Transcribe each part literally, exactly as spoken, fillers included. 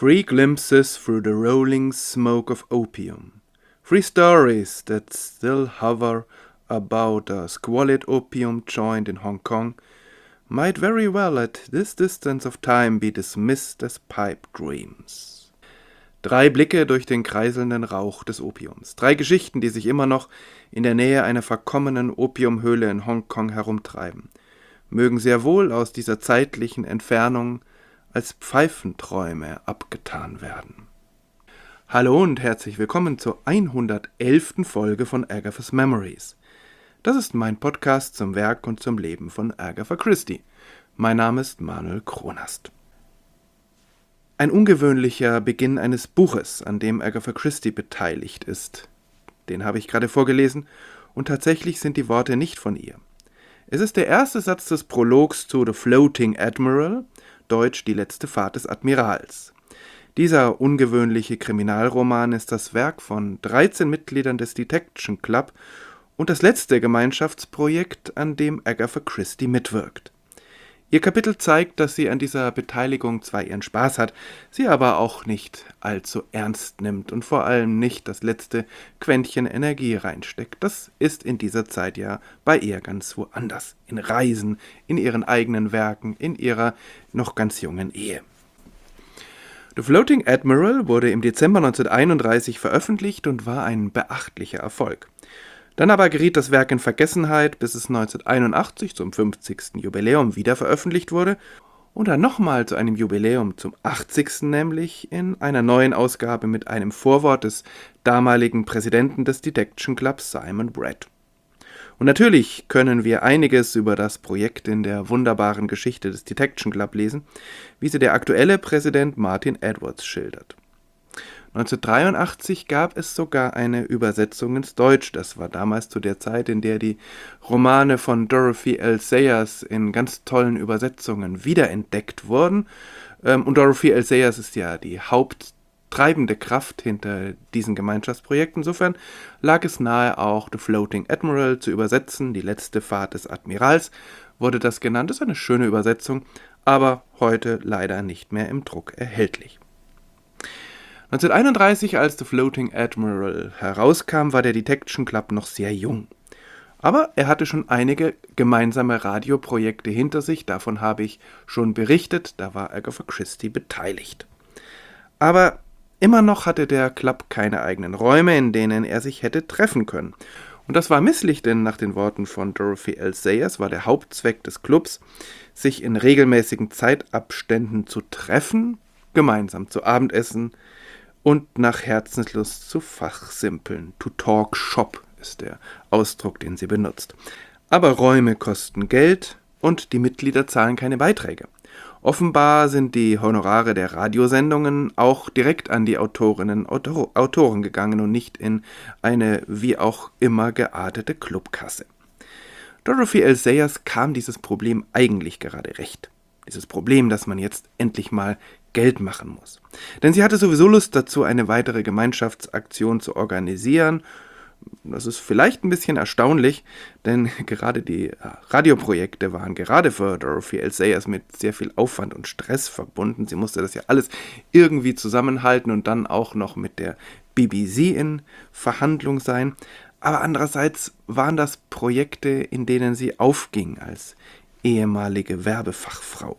Three glimpses through the rolling smoke of opium. Three stories that still hover about a squalid opium joint in Hong Kong might very well at this distance of time be dismissed as pipe dreams. Drei Blicke durch den kreiselnden Rauch des Opiums. Drei Geschichten, die sich immer noch in der Nähe einer verkommenen Opiumhöhle in Hongkong herumtreiben, mögen sehr wohl aus dieser zeitlichen Entfernung als Pfeifenträume abgetan werden. Hallo und herzlich willkommen zur hundertelften Folge von Agatha's Memories. Das ist mein Podcast zum Werk und zum Leben von Agatha Christie. Mein Name ist Manuel Kronast. Ein ungewöhnlicher Beginn eines Buches, an dem Agatha Christie beteiligt ist. Den habe ich gerade vorgelesen und tatsächlich sind die Worte nicht von ihr. Es ist der erste Satz des Prologs zu The Floating Admiral, deutsch Die letzte Fahrt des Admirals. Dieser ungewöhnliche Kriminalroman ist das Werk von dreizehn Mitgliedern des Detection Club und das letzte Gemeinschaftsprojekt, an dem Agatha Christie mitwirkt. Ihr Kapitel zeigt, dass sie an dieser Beteiligung zwar ihren Spaß hat, sie aber auch nicht allzu ernst nimmt und vor allem nicht das letzte Quäntchen Energie reinsteckt. Das ist in dieser Zeit ja bei ihr ganz woanders. In Reisen, in ihren eigenen Werken, in ihrer noch ganz jungen Ehe. The Floating Admiral wurde im Dezember neunzehnhunderteinunddreißig veröffentlicht und war ein beachtlicher Erfolg. Dann aber geriet das Werk in Vergessenheit, bis es neunzehnhunderteinundachtzig zum fünfzigsten Jubiläum wieder veröffentlicht wurde und dann nochmal zu einem Jubiläum zum achtzigsten nämlich in einer neuen Ausgabe mit einem Vorwort des damaligen Präsidenten des Detection Clubs, Simon Brett. Und natürlich können wir einiges über das Projekt in der wunderbaren Geschichte des Detection Club lesen, wie sie der aktuelle Präsident Martin Edwards schildert. neunzehnhundertdreiundachtzig gab es sogar eine Übersetzung ins Deutsch. Das war damals zu der Zeit, in der die Romane von Dorothy L. Sayers in ganz tollen Übersetzungen wiederentdeckt wurden. Und Dorothy L. Sayers ist ja die haupttreibende Kraft hinter diesen Gemeinschaftsprojekten. Insofern lag es nahe, auch The Floating Admiral zu übersetzen. Die letzte Fahrt des Admirals wurde das genannt. Das ist eine schöne Übersetzung, aber heute leider nicht mehr im Druck erhältlich. neunzehnhunderteinunddreißig, als The Floating Admiral herauskam, war der Detection Club noch sehr jung. Aber er hatte schon einige gemeinsame Radioprojekte hinter sich, davon habe ich schon berichtet, da war Agatha Christie beteiligt. Aber immer noch hatte der Club keine eigenen Räume, in denen er sich hätte treffen können. Und das war misslich, denn nach den Worten von Dorothy L. Sayers war der Hauptzweck des Clubs, sich in regelmäßigen Zeitabständen zu treffen, gemeinsam zu Abendessen und nach Herzenslust zu fachsimpeln. To talk shop ist der Ausdruck, den sie benutzt. Aber Räume kosten Geld und die Mitglieder zahlen keine Beiträge. Offenbar sind die Honorare der Radiosendungen auch direkt an die Autorinnen und Autoren gegangen und nicht in eine wie auch immer geartete Clubkasse. Dorothy L. Sayers kam dieses Problem eigentlich gerade recht. Dieses Problem, dass man jetzt endlich mal Geld machen muss. Denn sie hatte sowieso Lust dazu, eine weitere Gemeinschaftsaktion zu organisieren. Das ist vielleicht ein bisschen erstaunlich, denn gerade die Radioprojekte waren gerade für Dorothy L. Sayers mit sehr viel Aufwand und Stress verbunden. Sie musste das ja alles irgendwie zusammenhalten und dann auch noch mit der B B C in Verhandlung sein. Aber andererseits waren das Projekte, in denen sie aufging als ehemalige Werbefachfrau.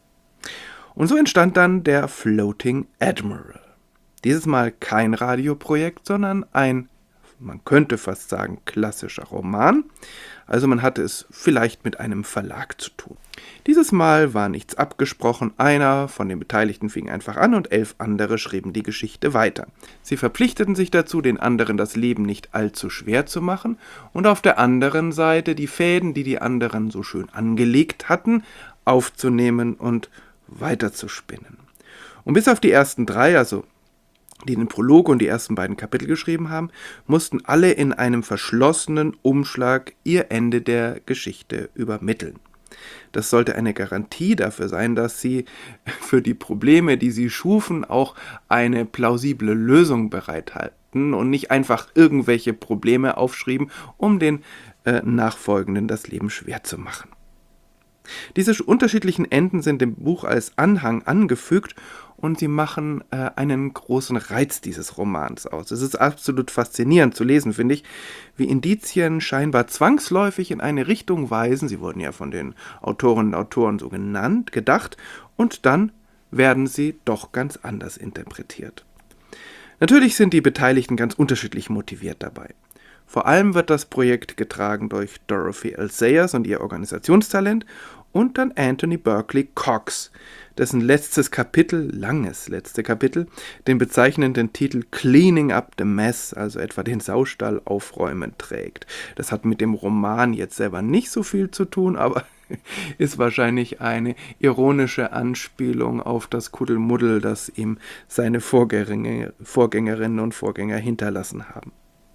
Und so entstand dann der Floating Admiral. Dieses Mal kein Radioprojekt, sondern ein, man könnte fast sagen, klassischer Roman. Also man hatte es vielleicht mit einem Verlag zu tun. Dieses Mal war nichts abgesprochen. Einer von den Beteiligten fing einfach an und elf andere schrieben die Geschichte weiter. Sie verpflichteten sich dazu, den anderen das Leben nicht allzu schwer zu machen und auf der anderen Seite die Fäden, die die anderen so schön angelegt hatten, aufzunehmen und weiterzuspinnen. Und bis auf die ersten drei, also die den Prolog und die ersten beiden Kapitel geschrieben haben, mussten alle in einem verschlossenen Umschlag ihr Ende der Geschichte übermitteln. Das sollte eine Garantie dafür sein, dass sie für die Probleme, die sie schufen, auch eine plausible Lösung bereithalten und nicht einfach irgendwelche Probleme aufschrieben, um den äh, Nachfolgenden das Leben schwer zu machen. Diese unterschiedlichen Enden sind dem Buch als Anhang angefügt und sie machen äh, einen großen Reiz dieses Romans aus. Es ist absolut faszinierend zu lesen, finde ich, wie Indizien scheinbar zwangsläufig in eine Richtung weisen, sie wurden ja von den Autorinnen und Autoren so genannt, gedacht, und dann werden sie doch ganz anders interpretiert. Natürlich sind die Beteiligten ganz unterschiedlich motiviert dabei. Vor allem wird das Projekt getragen durch Dorothy L. Sayers und ihr Organisationstalent und dann Anthony Berkeley Cox, dessen letztes Kapitel, langes letzte Kapitel, den bezeichnenden Titel Cleaning Up the Mess, also etwa den Saustall aufräumen, trägt. Das hat mit dem Roman jetzt selber nicht so viel zu tun, aber ist wahrscheinlich eine ironische Anspielung auf das Kuddelmuddel, das ihm seine Vorgänger, Vorgängerinnen und Vorgänger hinterlassen haben.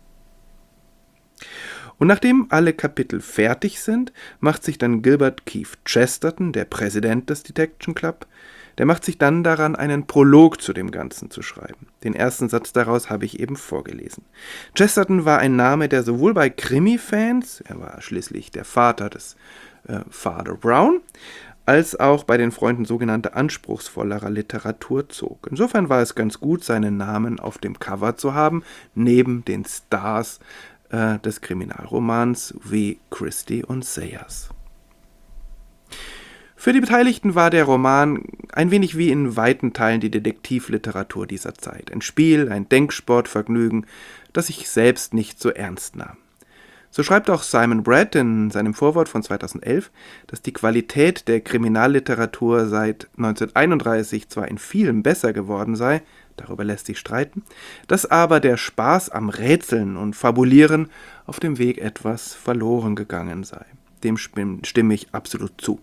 Und nachdem alle Kapitel fertig sind, macht sich dann Gilbert Keith Chesterton, der Präsident des Detection Club, der macht sich dann daran, einen Prolog zu dem Ganzen zu schreiben. Den ersten Satz daraus habe ich eben vorgelesen. Chesterton war ein Name, der sowohl bei Krimi-Fans, er war schließlich der Vater des äh, Father Brown, als auch bei den Freunden sogenannter anspruchsvollerer Literatur zog. Insofern war es ganz gut, seinen Namen auf dem Cover zu haben, neben den Stars äh, des Kriminalromans wie Christie und Sayers. Für die Beteiligten war der Roman ein wenig wie in weiten Teilen die Detektivliteratur dieser Zeit. Ein Spiel, ein Denksportvergnügen, das sich selbst nicht so ernst nahm. So schreibt auch Simon Brett in seinem Vorwort von zweitausendelf, dass die Qualität der Kriminalliteratur seit neunzehnhunderteinunddreißig zwar in vielem besser geworden sei, darüber lässt sich streiten, dass aber der Spaß am Rätseln und Fabulieren auf dem Weg etwas verloren gegangen sei. Dem stimme ich absolut zu.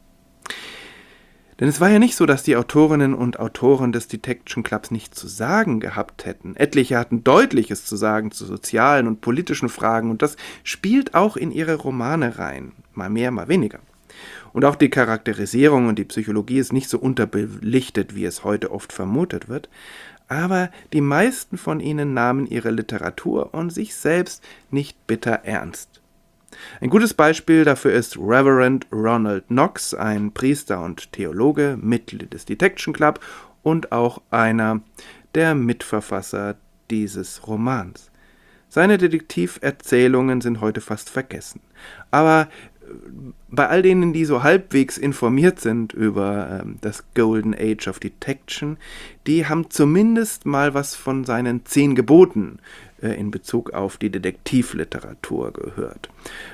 Denn es war ja nicht so, dass die Autorinnen und Autoren des Detection Clubs nichts zu sagen gehabt hätten. Etliche hatten Deutliches zu sagen zu sozialen und politischen Fragen und das spielt auch in ihre Romane rein. Mal mehr, mal weniger. Und auch die Charakterisierung und die Psychologie ist nicht so unterbelichtet, wie es heute oft vermutet wird. Aber die meisten von ihnen nahmen ihre Literatur und sich selbst nicht bitter ernst. Ein gutes Beispiel dafür ist Reverend Ronald Knox, ein Priester und Theologe, Mitglied des Detection Club und auch einer der Mitverfasser dieses Romans. Seine Detektiverzählungen sind heute fast vergessen. Aber bei all denen, die so halbwegs informiert sind über ähm, das Golden Age of Detection, die haben zumindest mal was von seinen zehn Geboten äh, in Bezug auf die Detektivliteratur gehört.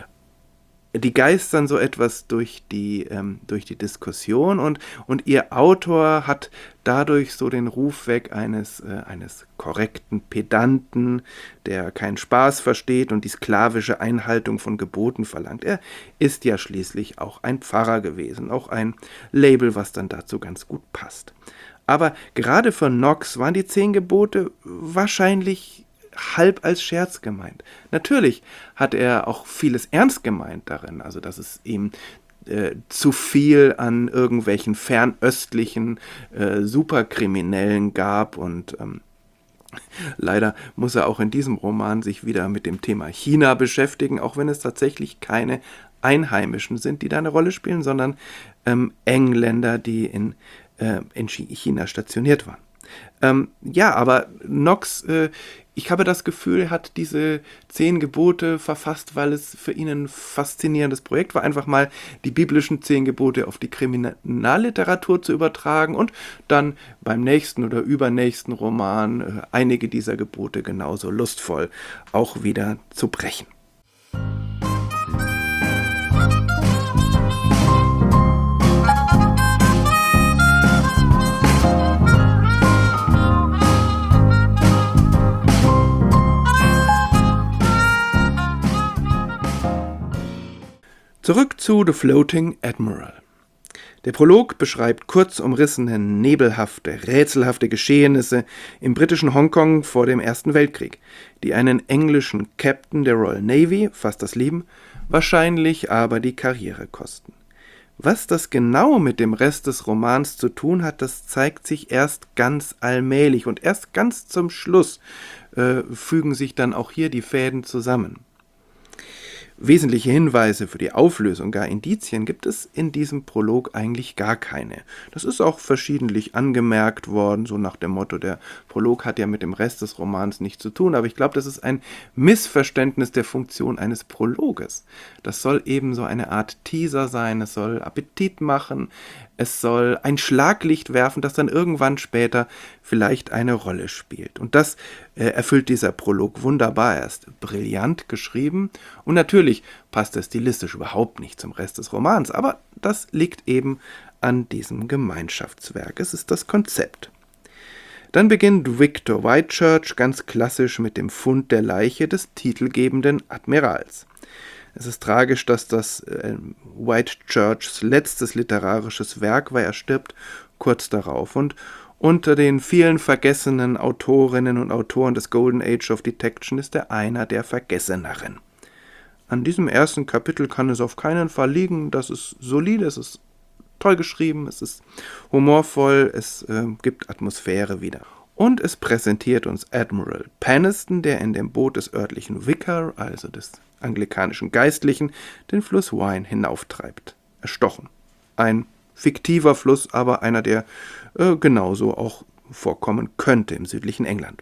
Die geistern so etwas durch die, ähm, durch die Diskussion und, und ihr Autor hat dadurch so den Ruf weg eines, äh, eines korrekten Pedanten, der keinen Spaß versteht und die sklavische Einhaltung von Geboten verlangt. Er ist ja schließlich auch ein Pfarrer gewesen, auch ein Label, was dann dazu ganz gut passt. Aber gerade für Knox waren die zehn Gebote wahrscheinlich halb als Scherz gemeint. Natürlich hat er auch vieles ernst gemeint darin, also dass es ihm äh, zu viel an irgendwelchen fernöstlichen äh, Superkriminellen gab und ähm, leider muss er auch in diesem Roman sich wieder mit dem Thema China beschäftigen, auch wenn es tatsächlich keine Einheimischen sind, die da eine Rolle spielen, sondern ähm, Engländer, die in, äh, in China stationiert waren. Ähm, ja, aber Knox, äh, ich habe das Gefühl, er hat diese zehn Gebote verfasst, weil es für ihn ein faszinierendes Projekt war, einfach mal die biblischen zehn Gebote auf die Kriminalliteratur zu übertragen und dann beim nächsten oder übernächsten Roman äh, einige dieser Gebote genauso lustvoll auch wieder zu brechen. Zurück zu The Floating Admiral. Der Prolog beschreibt kurz umrissene, nebelhafte, rätselhafte Geschehnisse im britischen Hongkong vor dem Ersten Weltkrieg, die einen englischen Captain der Royal Navy, fast das Leben, wahrscheinlich aber die Karriere kosten. Was das genau mit dem Rest des Romans zu tun hat, das zeigt sich erst ganz allmählich und erst ganz zum Schluss äh, fügen sich dann auch hier die Fäden zusammen. Wesentliche Hinweise für die Auflösung, gar Indizien, gibt es in diesem Prolog eigentlich gar keine. Das ist auch verschiedentlich angemerkt worden, so nach dem Motto, der Prolog hat ja mit dem Rest des Romans nichts zu tun, aber ich glaube, das ist ein Missverständnis der Funktion eines Prologes. Das soll eben so eine Art Teaser sein, es soll Appetit machen, es soll ein Schlaglicht werfen, das dann irgendwann später vielleicht eine Rolle spielt. Und das äh, erfüllt dieser Prolog wunderbar. Er ist brillant geschrieben und natürlich passt er stilistisch überhaupt nicht zum Rest des Romans, aber das liegt eben an diesem Gemeinschaftswerk. Es ist das Konzept. Dann beginnt Victor Whitechurch ganz klassisch mit dem Fund der Leiche des titelgebenden Admirals. Es ist tragisch, dass das äh, Whitechurchs letztes literarisches Werk war. Er stirbt kurz darauf. Und unter den vielen vergessenen Autorinnen und Autoren des Golden Age of Detection ist er einer der Vergesseneren. An diesem ersten Kapitel kann es auf keinen Fall liegen. Das ist solide, es ist toll geschrieben, es ist humorvoll, es äh, gibt Atmosphäre wieder. Und es präsentiert uns Admiral Peniston, der in dem Boot des örtlichen Vicar, also des anglikanischen Geistlichen, den Fluss Wine hinauftreibt. Erstochen. Ein fiktiver Fluss, aber einer, der äh, genauso auch vorkommen könnte im südlichen England.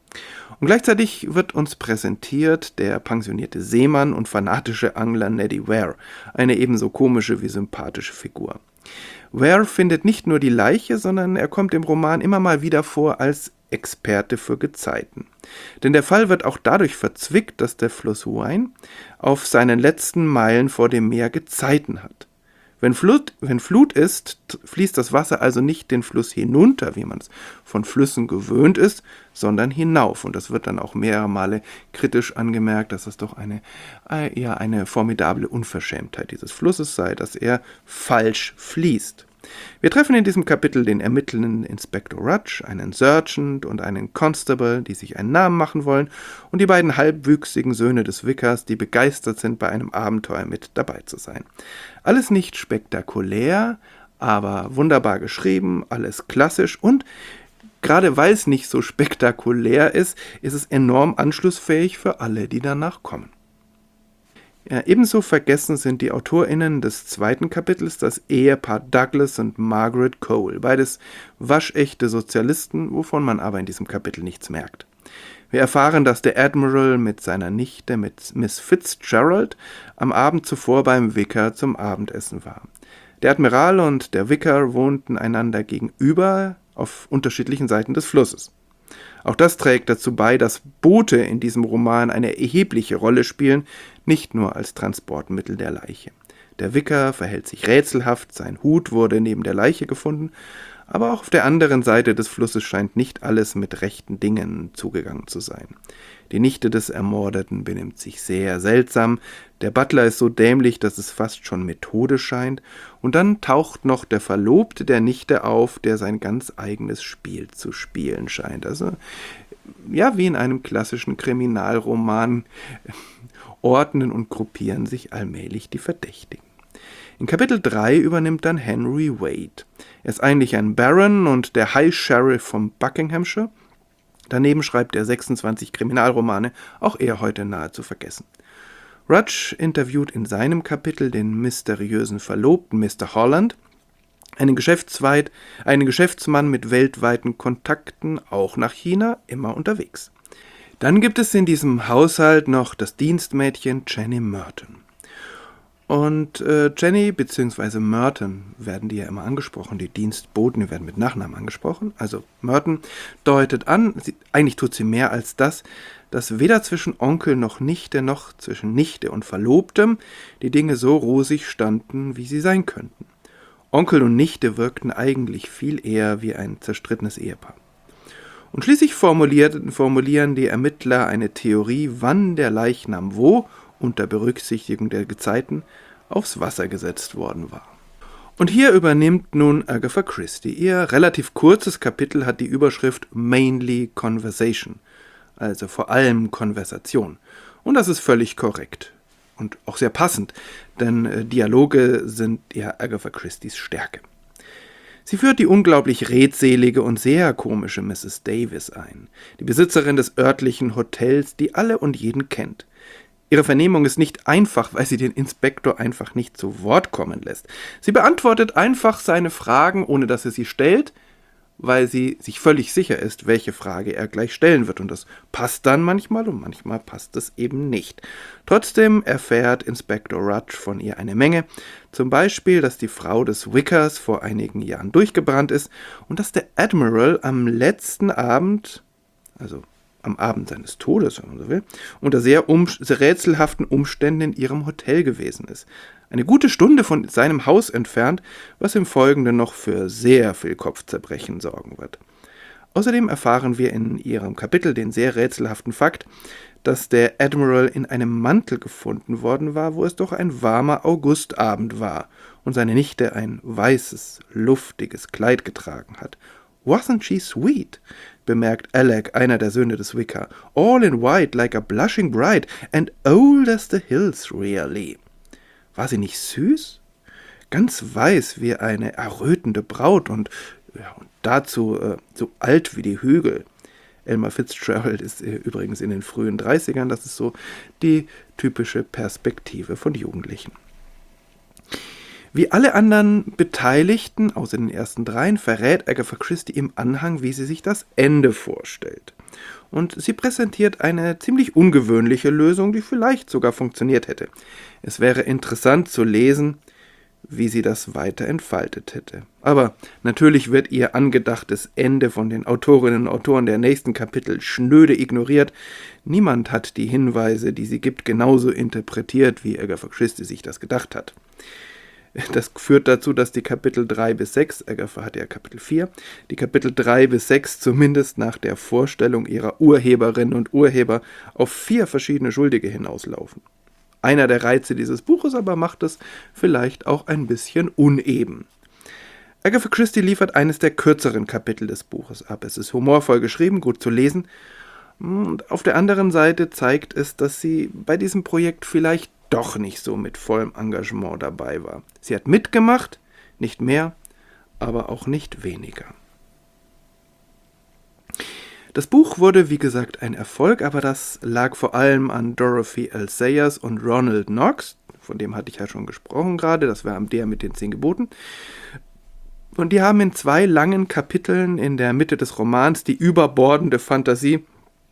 Und gleichzeitig wird uns präsentiert der pensionierte Seemann und fanatische Angler Neddy Ware, eine ebenso komische wie sympathische Figur. Ware findet nicht nur die Leiche, sondern er kommt im Roman immer mal wieder vor als Experte für Gezeiten. Denn der Fall wird auch dadurch verzwickt, dass der Fluss Wine auf seinen letzten Meilen vor dem Meer Gezeiten hat. Wenn Flut, wenn Flut ist, fließt das Wasser also nicht den Fluss hinunter, wie man es von Flüssen gewöhnt ist, sondern hinauf. Und das wird dann auch mehrere Male kritisch angemerkt, dass es doch eine, ja, eine formidable Unverschämtheit dieses Flusses sei, dass er falsch fließt. Wir treffen in diesem Kapitel den ermittelnden Inspektor Rudge, einen Sergeant und einen Constable, die sich einen Namen machen wollen, und die beiden halbwüchsigen Söhne des Vicars, die begeistert sind, bei einem Abenteuer mit dabei zu sein. Alles nicht spektakulär, aber wunderbar geschrieben, alles klassisch und gerade weil es nicht so spektakulär ist, ist es enorm anschlussfähig für alle, die danach kommen. Ja, ebenso vergessen sind die AutorInnen des zweiten Kapitels, das Ehepaar Douglas und Margaret Cole, beides waschechte Sozialisten, wovon man aber in diesem Kapitel nichts merkt. Wir erfahren, dass der Admiral mit seiner Nichte, mit Miss Fitzgerald, am Abend zuvor beim Vicar zum Abendessen war. Der Admiral und der Vicar wohnten einander gegenüber auf unterschiedlichen Seiten des Flusses. Auch das trägt dazu bei, dass Boote in diesem Roman eine erhebliche Rolle spielen, nicht nur als Transportmittel der Leiche. Der Vicar verhält sich rätselhaft, sein Hut wurde neben der Leiche gefunden, aber auch auf der anderen Seite des Flusses scheint nicht alles mit rechten Dingen zugegangen zu sein. Die Nichte des Ermordeten benimmt sich sehr seltsam, der Butler ist so dämlich, dass es fast schon Methode scheint, und dann taucht noch der Verlobte der Nichte auf, der sein ganz eigenes Spiel zu spielen scheint. Also, ja, wie in einem klassischen Kriminalroman ordnen und gruppieren sich allmählich die Verdächtigen. In Kapitel drei übernimmt dann Henry Wade. Er ist eigentlich ein Baron und der High Sheriff von Buckinghamshire. Daneben schreibt er sechsundzwanzig Kriminalromane, auch er heute nahezu vergessen. Rudge interviewt in seinem Kapitel den mysteriösen Verlobten Mister Holland, einen, Geschäftsweit, einen Geschäftsmann mit weltweiten Kontakten, auch nach China, immer unterwegs. Dann gibt es in diesem Haushalt noch das Dienstmädchen Jenny Merton. Und äh, Jenny bzw. Merton werden die ja immer angesprochen, die Dienstboten, die werden mit Nachnamen angesprochen. Also Merton deutet an, sie, eigentlich tut sie mehr als das, dass weder zwischen Onkel noch Nichte noch zwischen Nichte und Verlobtem die Dinge so rosig standen, wie sie sein könnten. Onkel und Nichte wirkten eigentlich viel eher wie ein zerstrittenes Ehepaar. Und schließlich formulieren die Ermittler eine Theorie, wann der Leichnam wo, unter Berücksichtigung der Gezeiten, aufs Wasser gesetzt worden war. Und hier übernimmt nun Agatha Christie. Ihr relativ kurzes Kapitel hat die Überschrift Mainly Conversation, also vor allem Konversation. Und das ist völlig korrekt und auch sehr passend, denn äh, Dialoge sind ja Agatha Christies Stärke. Sie führt die unglaublich redselige und sehr komische Misses Davis ein, die Besitzerin des örtlichen Hotels, die alle und jeden kennt. Ihre Vernehmung ist nicht einfach, weil sie den Inspektor einfach nicht zu Wort kommen lässt. Sie beantwortet einfach seine Fragen, ohne dass er sie stellt, weil sie sich völlig sicher ist, welche Frage er gleich stellen wird. Und das passt dann manchmal und manchmal passt es eben nicht. Trotzdem erfährt Inspektor Rudge von ihr eine Menge. Zum Beispiel, dass die Frau des Vickers vor einigen Jahren durchgebrannt ist und dass der Admiral am letzten Abend, also am Abend seines Todes, wenn man so will, unter sehr, um, sehr rätselhaften Umständen in ihrem Hotel gewesen ist. Eine gute Stunde von seinem Haus entfernt, was im Folgenden noch für sehr viel Kopfzerbrechen sorgen wird. Außerdem erfahren wir in ihrem Kapitel den sehr rätselhaften Fakt, dass der Admiral in einem Mantel gefunden worden war, wo es doch ein warmer Augustabend war und seine Nichte ein weißes, luftiges Kleid getragen hat. "Wasn't she sweet?" bemerkt Alec, einer der Söhne des Wicker. "All in white, like a blushing bride, and old as the hills, really." War sie nicht süß? Ganz weiß wie eine errötende Braut und, ja, und dazu äh, so alt wie die Hügel. Elmer Fitzgerald ist äh, übrigens in den frühen dreißigern, das ist so die typische Perspektive von Jugendlichen. Wie alle anderen Beteiligten, außer den ersten dreien, verrät Agatha Christie im Anhang, wie sie sich das Ende vorstellt. Und sie präsentiert eine ziemlich ungewöhnliche Lösung, die vielleicht sogar funktioniert hätte. Es wäre interessant zu lesen, wie sie das weiter entfaltet hätte. Aber natürlich wird ihr angedachtes Ende von den Autorinnen und Autoren der nächsten Kapitel schnöde ignoriert. Niemand hat die Hinweise, die sie gibt, genauso interpretiert, wie Agatha Christie sich das gedacht hat. Das führt dazu, dass die Kapitel drei bis sechs, Agatha hat ja Kapitel vier, die Kapitel drei bis sechs zumindest nach der Vorstellung ihrer Urheberinnen und Urheber auf vier verschiedene Schuldige hinauslaufen. Einer der Reize dieses Buches aber macht es vielleicht auch ein bisschen uneben. Agatha Christie liefert eines der kürzeren Kapitel des Buches ab. Es ist humorvoll geschrieben, gut zu lesen. Und auf der anderen Seite zeigt es, dass sie bei diesem Projekt vielleicht doch nicht so mit vollem Engagement dabei war. Sie hat mitgemacht, nicht mehr, aber auch nicht weniger. Das Buch wurde, wie gesagt, ein Erfolg, aber das lag vor allem an Dorothy L. Sayers und Ronald Knox, von dem hatte ich ja schon gesprochen gerade, das war der mit den zehn Geboten. Und die haben in zwei langen Kapiteln in der Mitte des Romans die überbordende Fantasie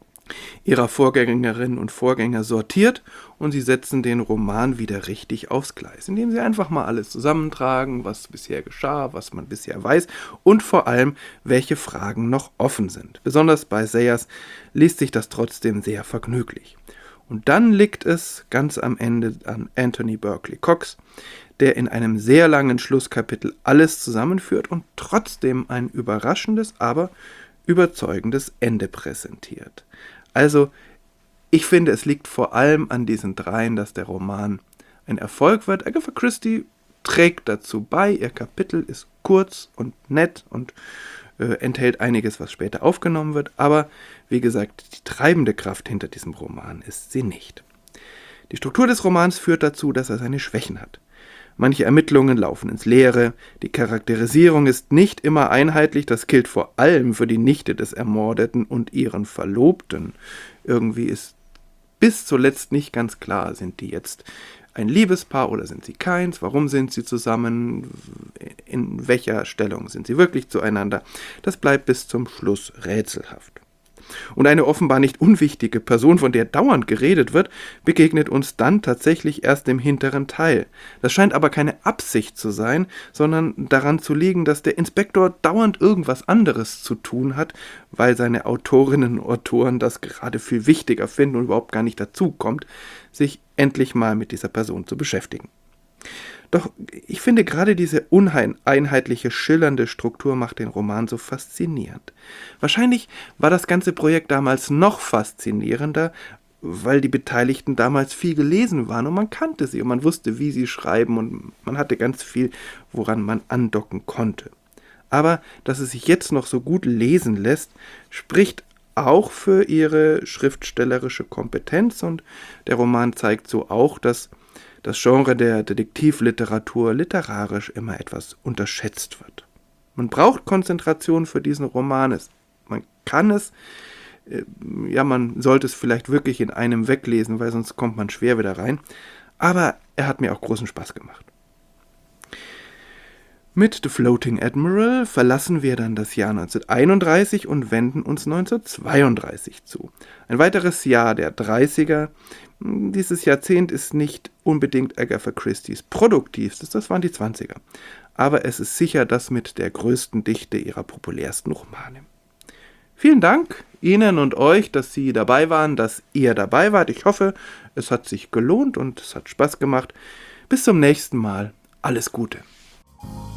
ihrer Vorgängerinnen und Vorgänger sortiert und sie setzen den Roman wieder richtig aufs Gleis, indem sie einfach mal alles zusammentragen, was bisher geschah, was man bisher weiß und vor allem, welche Fragen noch offen sind. Besonders bei Sayers liest sich das trotzdem sehr vergnüglich. Und dann liegt es ganz am Ende an Anthony Berkeley Cox, der in einem sehr langen Schlusskapitel alles zusammenführt und trotzdem ein überraschendes, aber überzeugendes Ende präsentiert. Also, ich finde, es liegt vor allem an diesen dreien, dass der Roman ein Erfolg wird. Agatha Christie trägt dazu bei, ihr Kapitel ist kurz und nett und äh, enthält einiges, was später aufgenommen wird, aber wie gesagt, die treibende Kraft hinter diesem Roman ist sie nicht. Die Struktur des Romans führt dazu, dass er seine Schwächen hat. Manche Ermittlungen laufen ins Leere, die Charakterisierung ist nicht immer einheitlich, das gilt vor allem für die Nichte des Ermordeten und ihren Verlobten. Irgendwie ist bis zuletzt nicht ganz klar, sind die jetzt ein Liebespaar oder sind sie keins, warum sind sie zusammen, in welcher Stellung sind sie wirklich zueinander. Das bleibt bis zum Schluss rätselhaft. Und eine offenbar nicht unwichtige Person, von der dauernd geredet wird, begegnet uns dann tatsächlich erst im hinteren Teil. Das scheint aber keine Absicht zu sein, sondern daran zu liegen, dass der Inspektor dauernd irgendwas anderes zu tun hat, weil seine Autorinnen und Autoren das gerade viel wichtiger finden und überhaupt gar nicht dazu kommt, sich endlich mal mit dieser Person zu beschäftigen. Doch ich finde, gerade diese uneinheitliche, schillernde Struktur macht den Roman so faszinierend. Wahrscheinlich war das ganze Projekt damals noch faszinierender, weil die Beteiligten damals viel gelesen waren und man kannte sie und man wusste, wie sie schreiben und man hatte ganz viel, woran man andocken konnte. Aber dass es sich jetzt noch so gut lesen lässt, spricht auch für ihre schriftstellerische Kompetenz und der Roman zeigt so auch, dass das Genre der Detektivliteratur literarisch immer etwas unterschätzt wird. Man braucht Konzentration für diesen Roman. Man kann es Äh, ja, man sollte es vielleicht wirklich in einem weglesen, weil sonst kommt man schwer wieder rein. Aber er hat mir auch großen Spaß gemacht. Mit The Floating Admiral verlassen wir dann das Jahr neunzehnhunderteinunddreißig und wenden uns neunzehnhundertzweiunddreißig zu. Ein weiteres Jahr der dreißiger. Dieses Jahrzehnt ist nicht unbedingt Agatha Christie's produktivstes, das waren die zwanziger. Aber es ist sicher das mit der größten Dichte ihrer populärsten Romane. Vielen Dank Ihnen und euch, dass Sie dabei waren, dass ihr dabei wart. Ich hoffe, es hat sich gelohnt und es hat Spaß gemacht. Bis zum nächsten Mal. Alles Gute.